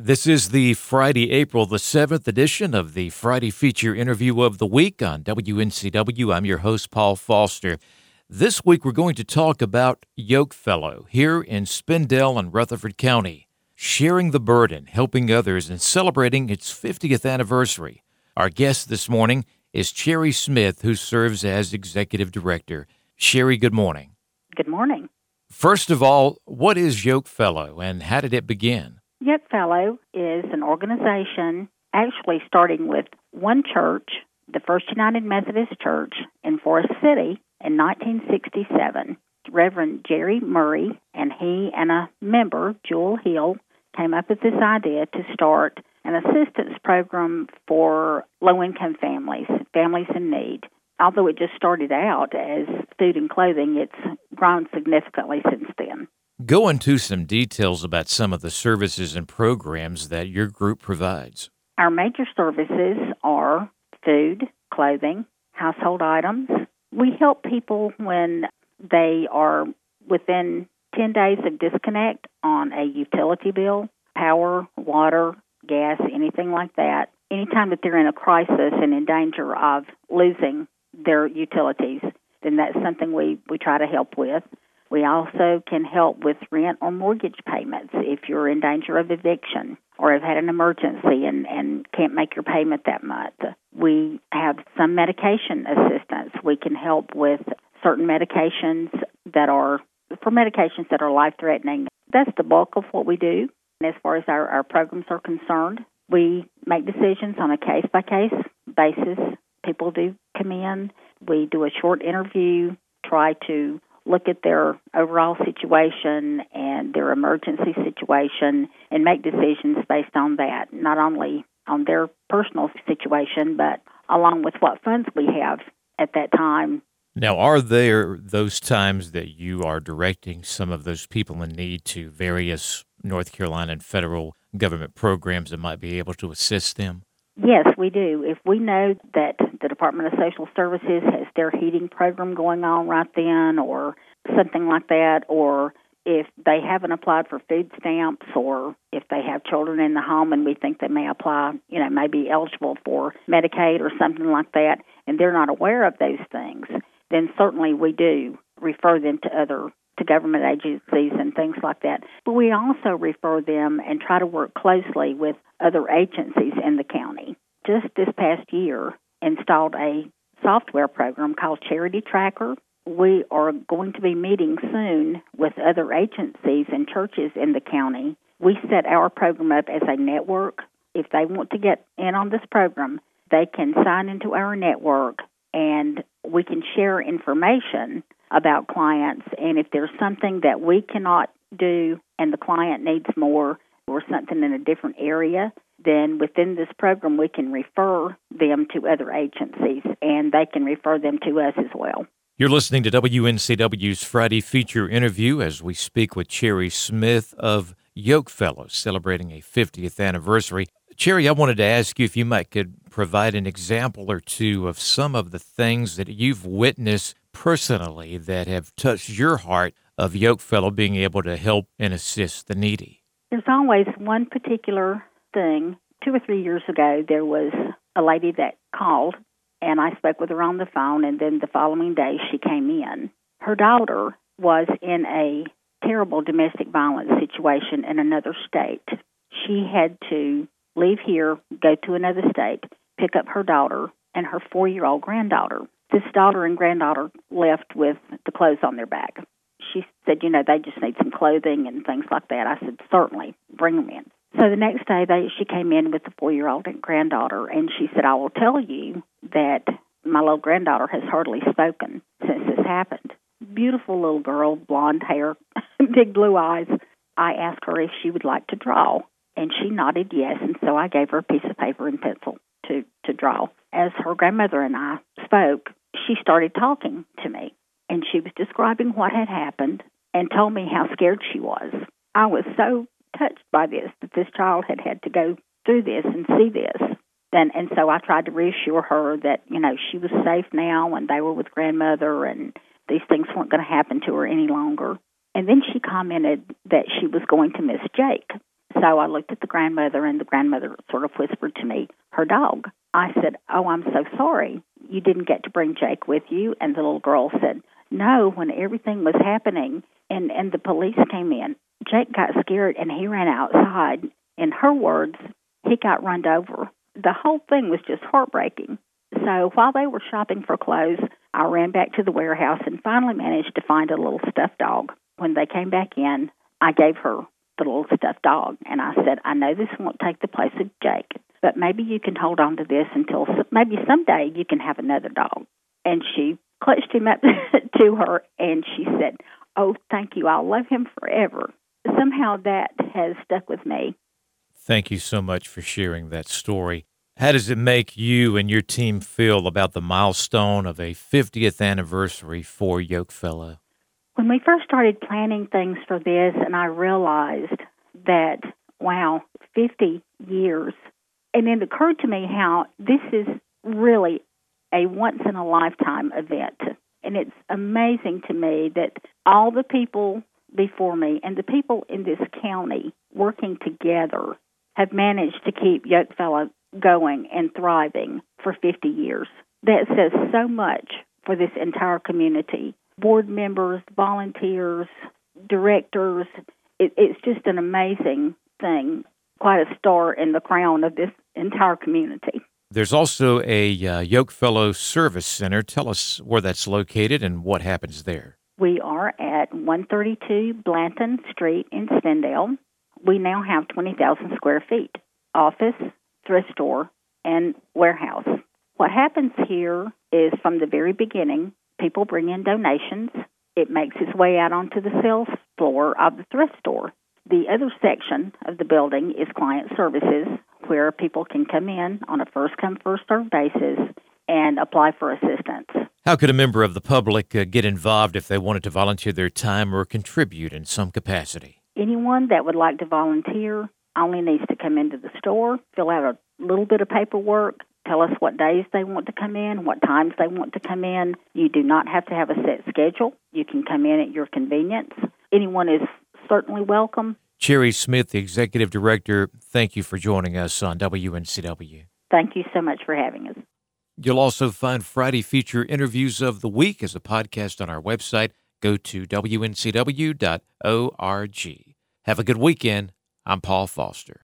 This is the Friday, April the 7th edition of the Friday Feature Interview of the Week on WNCW. I'm your host, Paul Foster. This week we're going to talk about Yokefellow here in Spindale and Rutherford County, sharing the burden, helping others, and celebrating its 50th anniversary. Our guest this morning is Cherry Smith, who serves as Executive Director. Sherry, good morning. Good morning. First of all, what is Yokefellow and how did it begin? Yokefellow is an organization actually starting with one church, the First United Methodist Church in Forest City in 1967. Reverend Jerry Murray and he and a member, Jewel Hill, came up with this idea to start an assistance program for low-income families in need. Although it just started out as food and clothing, it's grown significantly since then. Go into some details about some of the services and programs that your group provides. Our major services are food, clothing, household items. We help people when they are within 10 days of disconnect on a utility bill, power, water, gas, anything like that. Anytime that they're in a crisis and in danger of losing their utilities, then that's something we try to help with. We also can help with rent or mortgage payments if you're in danger of eviction or have had an emergency and can't make your payment that month. We have some medication assistance. We can help with certain medications that are life-threatening. That's the bulk of what we do. And as far as our programs are concerned, we make decisions on a case-by-case basis. People do come in. We do a short interview, try to look at their overall situation and their emergency situation and make decisions based on that, not only on their personal situation, but along with what funds we have at that time. Now, are there those times that you are directing some of those people in need to various North Carolina and federal government programs that might be able to assist them? Yes, we do. If we know that the Department of Social Services has their heating program going on right then or something like that, or if they haven't applied for food stamps or if they have children in the home and we think they may apply, may be eligible for Medicaid or something like that, and they're not aware of those things, then certainly we do refer them to government agencies and things like that. But we also refer them and try to work closely with other agencies in the county. Just this past year, installed a software program called Charity Tracker. We are going to be meeting soon with other agencies and churches in the county. We set our program up as a network. If they want to get in on this program, they can sign into our network and we can share information about clients. And if there's something that we cannot do and the client needs more or something in a different area, then within this program we can refer them to other agencies and they can refer them to us as well. You're listening to WNCW's Friday Feature Interview as we speak with Cherry Smith of Yokefellow, celebrating a 50th anniversary. Cherry, I wanted to ask you if you could provide an example or two of some of the things that you've witnessed personally that have touched your heart of Yokefellow being able to help and assist the needy. There's always one particular thing. 2 or 3 years ago, there was a lady that called, and I spoke with her on the phone, and then the following day she came in. Her daughter was in a terrible domestic violence situation in another state. She had to leave here, go to another state, pick up her daughter and her 4-year-old granddaughter. This daughter and granddaughter left with the clothes on their back. She said, they just need some clothing and things like that. I said, certainly, bring them in. So the next day, she came in with the 4-year-old granddaughter, and she said, I will tell you that my little granddaughter has hardly spoken since this happened. Beautiful little girl, blonde hair, big blue eyes. I asked her if she would like to draw, and she nodded yes, and so I gave her a piece of paper and pencil to draw. As her grandmother and I spoke, she started talking to me, and she was describing what had happened and told me how scared she was. I was so touched by this, that this child had to go through this and see this. And so I tried to reassure her that, she was safe now and they were with grandmother and these things weren't going to happen to her any longer. And then she commented that she was going to miss Jake. So I looked at the grandmother, and the grandmother sort of whispered to me, her dog. I said, "Oh, I'm so sorry. You didn't get to bring Jake with you?" And the little girl said, "No, when everything was happening and the police came in, Jake got scared and he ran outside. In her words, he got run over." The whole thing was just heartbreaking. So while they were shopping for clothes, I ran back to the warehouse and finally managed to find a little stuffed dog. When they came back in, I gave her the little stuffed dog, and I said, "I know this won't take the place of Jake, but maybe you can hold on to this until maybe someday you can have another dog." And she clutched him up to her, and she said, "Oh, thank you. I'll love him forever." Somehow that has stuck with me. Thank you so much for sharing that story. How does it make you and your team feel about the milestone of a 50th anniversary for Yokefellow? When we first started planning things for this, and I realized that, wow, 50 years, and it occurred to me how this is really a once-in-a-lifetime event. And it's amazing to me that all the people before me and the people in this county working together have managed to keep Yokefellow going and thriving for 50 years. That says so much for this entire community. Board members, volunteers, directors, it's just an amazing thing, quite a star in the crown of this entire community. There's also a Yokefellow Service Center. Tell us where that's located and what happens there. We are at 132 Blanton Street in Stendale. We now have 20,000 square feet, office, thrift store, and warehouse. What happens here is from the very beginning, people bring in donations. It makes its way out onto the sales floor of the thrift store. The other section of the building is client services, where people can come in on a first-come, first-served basis and apply for assistance. How could a member of the public get involved if they wanted to volunteer their time or contribute in some capacity? Anyone that would like to volunteer only needs to come into the store, fill out a little bit of paperwork, tell us what days they want to come in, what times they want to come in. You do not have to have a set schedule. You can come in at your convenience. Anyone is certainly welcome. Cherry Smith, the Executive Director, thank you for joining us on WNCW. Thank you so much for having us. You'll also find Friday Feature Interviews of the Week as a podcast on our website. Go to WNCW.org. Have a good weekend. I'm Paul Foster.